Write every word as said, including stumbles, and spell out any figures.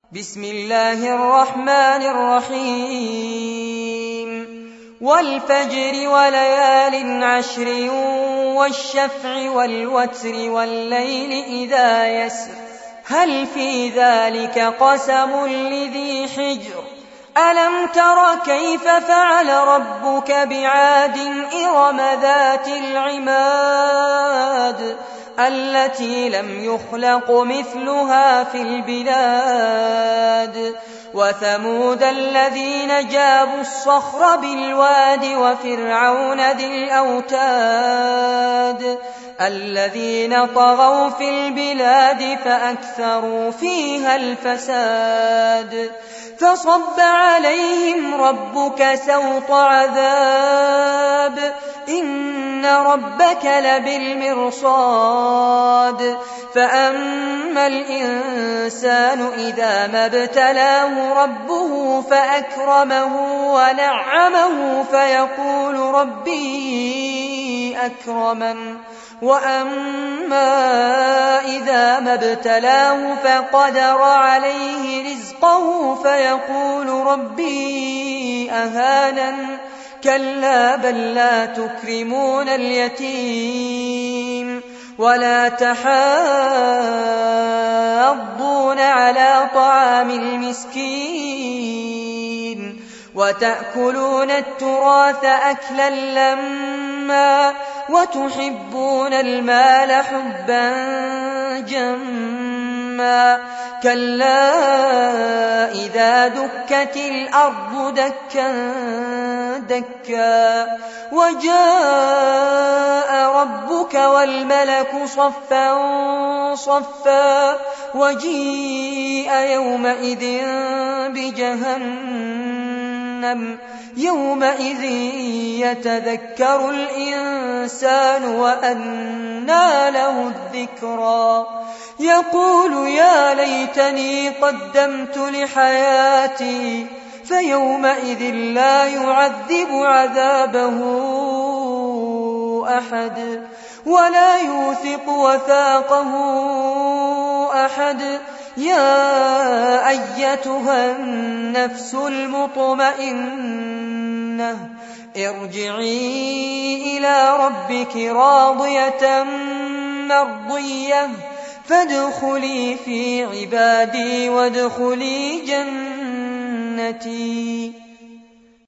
بسم الله الرحمن الرحيم والفجر وليال عشر والشفع والوتر والليل إذا يسر هل في ذلك قسم لذي حجر ألم تر كيف فعل ربك بعاد إرم ذات العماد التي لم يخلق مثلها في البلاد وثمود الذين جابوا الصخر بالواد وفرعون ذي الأوتاد الذين طغوا في البلاد فأكثروا فيها الفساد فصب عليهم ربك سوط عذاب إن ربك لبالمرصاد فأما الإنسان إذا ما ابتلاه ربه فأكرمه ونعمه فيقول ربي أكرمن وأما إذا ما ابتلاه فقدر عليه رزقه فيقول ربي أهانن كلا بل لا تكرمون اليتيم ولا تحاضون على طعام المسكين وتأكلون التراث أكلا لما وتحبون المال حبا جما كلا إذا دكت الأرض دكا دكا وجاء ربك والملك صفا صفا وجيء يومئذ بجهنم يومئذ يتذكر الإنسان وأنى له الذكرى يقول يا ليتني قدمت لحياتي فيومئذ لا يعذب عذابه أحد ولا يوثق وثاقه أحد يا أيتها النفس المطمئنة ارجعي إلى ربك راضية مرضية فادخلي في عبادي وادخلي جنتي.